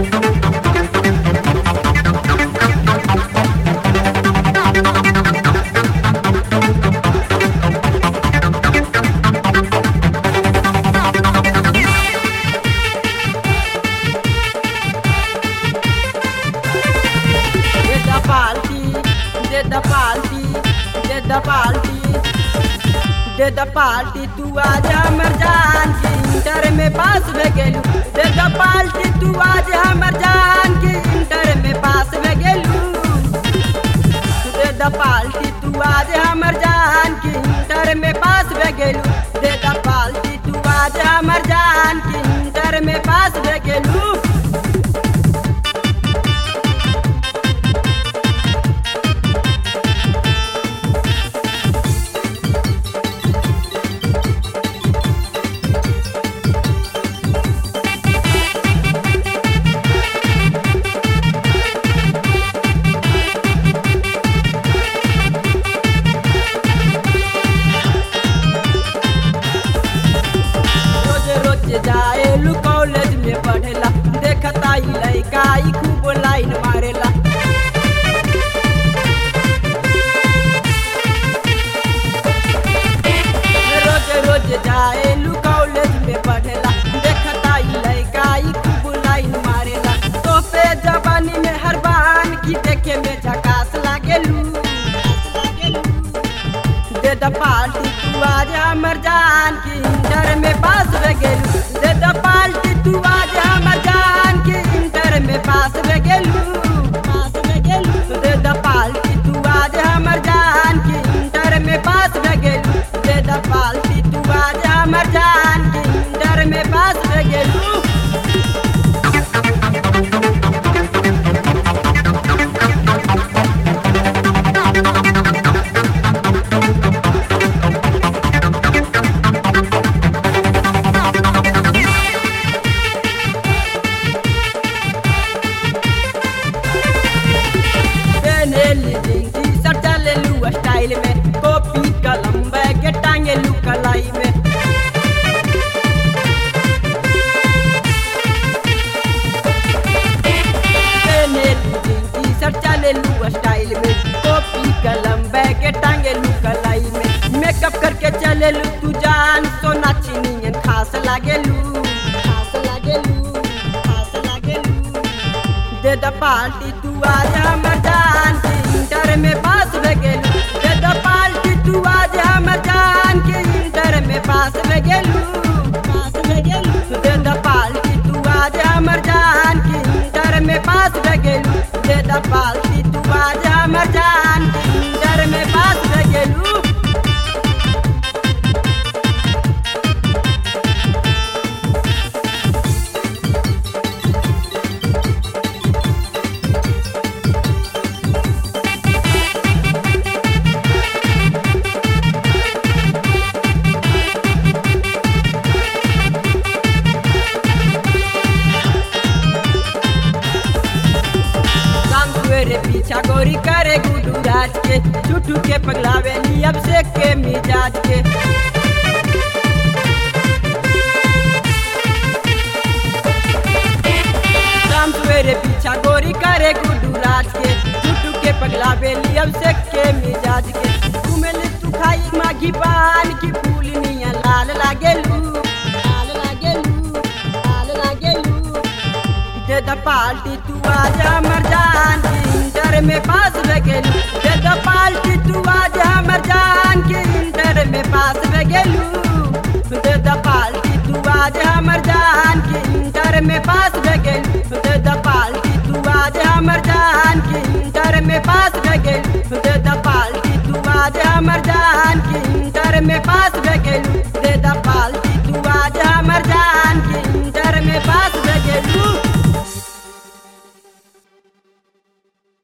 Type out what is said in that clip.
दे द party तू आज हमर जान की इंटर में पास में गेलू। दे द पार्टी तू आज हमर जान की इंटर में पास में गेलू। दे द पार्टी तू आज हमर जान की इंटर में पास में गेलू। दे द पार्टी तू आज हमर जान की इंटर में पास में गेलू। जाएलू कॉलेज में पढ़ेला देखता ही लड़का ही खूब लाइन मारेला। रोज रोज जाएलू कॉलेज में पढ़ेला देखता ही लड़का ही खूब लाइन मारेला। तो पे जवानी में हर बान की देखे में झकास लागेलू। दे द पार्टी तू आज हमर जान की इंटर में पास में गेलू। दे द पार्टी तू आज हमर जान की इंटर में पास में गेलू। दे द पार्टी तू आज हमर जान की इंटर में पास में गेलू। दे द पार्टी तू आज हमर जान की इंटर में पास में गेलू। स्टाइल में कॉपी कलम बैग टांगे लू कलाई में। चले लू स्टाइल में कॉपी कलम बैग टांगे लू कलाई में। मेकअप करके चले लू तू जान सोना चीनी खास लागे लू। दे द पार्टी तू आज हमर जान की इंटर में पास में गेलू। दे द पार्टी तू आज हमर जान की इंटर में पास में गेलू। दे द पार्टी तू आज हमर जान की इंटर में पास में गेलू। दे द पार्टी तू आज हमर जान की इंटर में पास में गेलू। पीछा गोरी करे गुडू राज के छुटू के पगलावे नी अब से के मिजाज के। शाम सवेरे पीछा गोरी करे गुडू राज के छुटू के पगलावे नी अब से के मिजाज के। घूमे ले तू खाई माघी पान की फूल निया लाल लागेलू। दे द पार्टी तू आज हमर जान की इंटर में पास में गेलू। दे द पार्टी तू आज हमर जान की इंटर में पास में गेलू। दे द पार्टी तू आज हमर जान की इंटर में पास में गेलू। दे द पार्टी तू आज हमर जान की इंटर में पास में गेलू। दे द पार्टी तू आज हमर जान की इंटर में पास में गेलू।